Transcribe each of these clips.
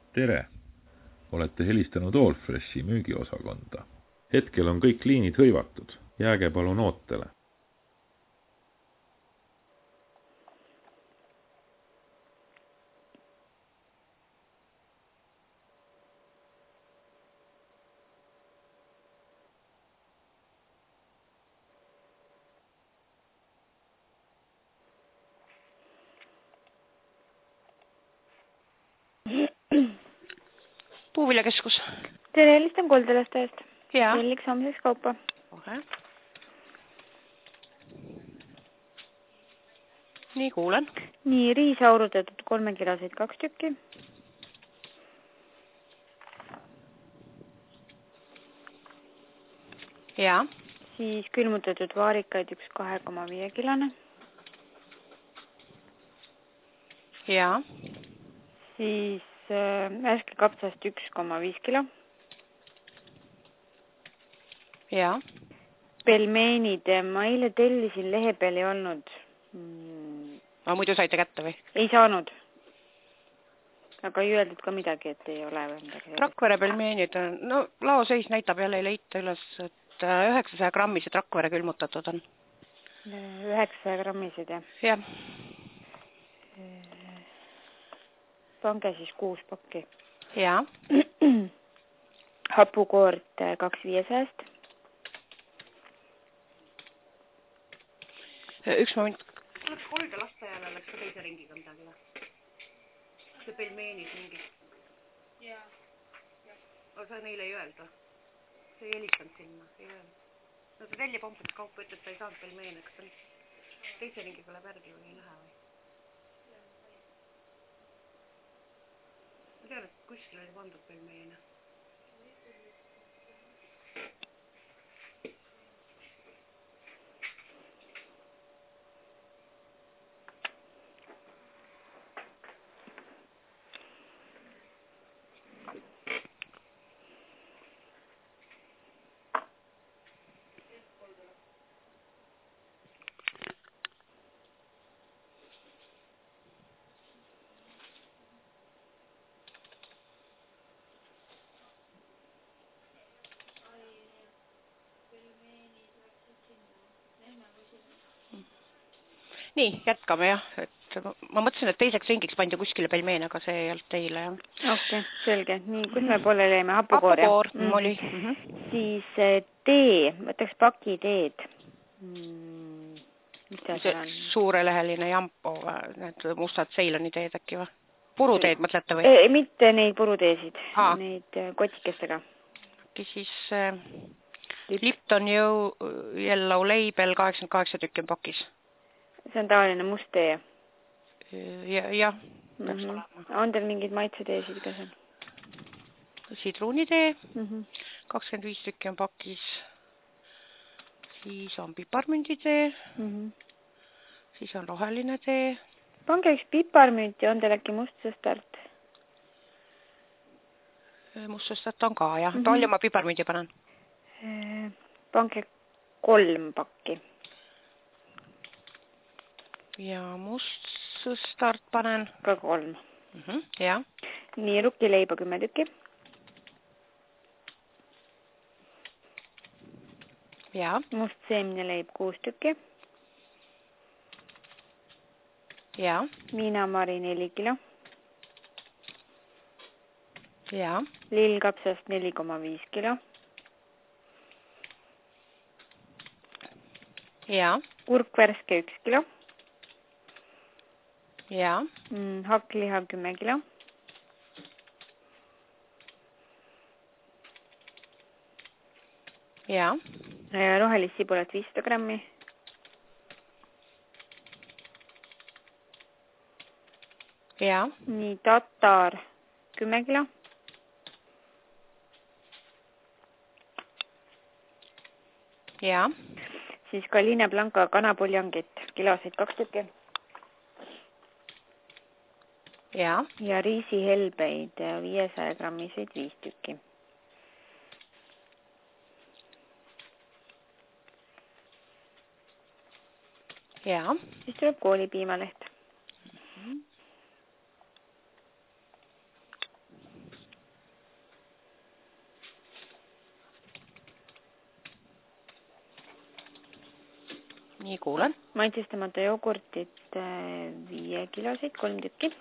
Tere! Olete helistanud Allfreshi müügiosakonda. Hetkel on kõik liinid hõivatud. Jääge palun ootele. Puuviljakeskus. Tere, helistan Koldelastajast. Jaa. Telliks homseks kaupa. Okay. Nii, kuulen. Nii, riis aurutatud 3-kiloseid 2 tükki. Jaa. Siis külmutatud vaarikaid 1 2,5 kilone. Jaa. Siis äske kapsast 1,5 kilo. Jaa. Pelmeenid, ma eile tellisin, lehe peal ei olnud. Ma muidu saite kätte või? Ei saanud. Aga ei öeldud ka midagi, et ei ole. Rakvere pelmeenid, no laoseis näitab jälle ei leita üles, et 900 grammised Rakvere külmutatud on. 900 grammised, jah? Jah. Pange siis 6 pakki. Jaa. Hapukoort 2-500. Üks moment. Oleks Kolde lastajale läks ka teise ringiga midagi või? See pelmeenid mingi. Jaa. Aga sa neile ei öelda. See ei helistanud sinna. Ei öelda. No see väljapompunud kaupa ütleb, et ta ei saanud pelmeene. Kas ta teise ringiga läheb järgi või ei lähe või? Ma tean, et kuskil oli pandud pelmeene. Nii, jätkame jah. Ma mõtlesin, et teiseks ringiks pandi kuskile pelmeen, aga see ei olnud teile. Okei, selge. Nii, kus me pooleli jäime? Hapukoor. Hapukoor oli. Siis tee, võtaks paki teed. Mis see on? Suureleheline jampo, need mustad Ceyloni teed äkki või? Puruteed mõtlete või? Mitte neid puruteesid, neid kotikestega. Äkki siis Lipton Yellow Label 88 tükki on pakis. See on tavaline must tee. Jah, peaks olema. On teil mingid maitseteesid ka seal? Sidruunitee, 25 tükki on pakis. Siis on piparmünditee, siis on roheline tee. Pange üks piparmünt ja on teil äkki mustsõstart? Mustsõstart on ka, jah. Palju ma piparmündi panen? Pange 3 pakki. Ja mustsõstart panen? Ka 3. Jah. Nii, rukkileiba 10 tükki. Jaa. Must seemneleib 6 tükki. Jaa. Viinamari 4 kilo. Jaa. Lillkapsast 4,5 kilo. Jaa. Kurkvärske 1 kilo. Jaa. Hakklihav 10 kilo. Jaa. Rohelist sibulat 500 grammi. Jaa. Nii, tatar 10 kilo. Jaa. Siis Galina Blanca kanapuljangit, kiloseid 2 tükki. Jaa. Ja riisihelbeid 500 grammiseid 5 tükki. Jaa. Siis tuleb koolipiimaleht. Nii, kuulen. Maitsestamata jogurtit 5 kilosid, 3 tükki.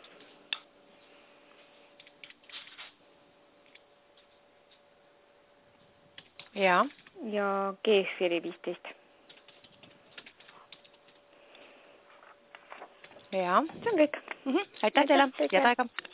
Ja. Ja keefiri 15. Ja. See on kõik. Aitäh teile. Head aega.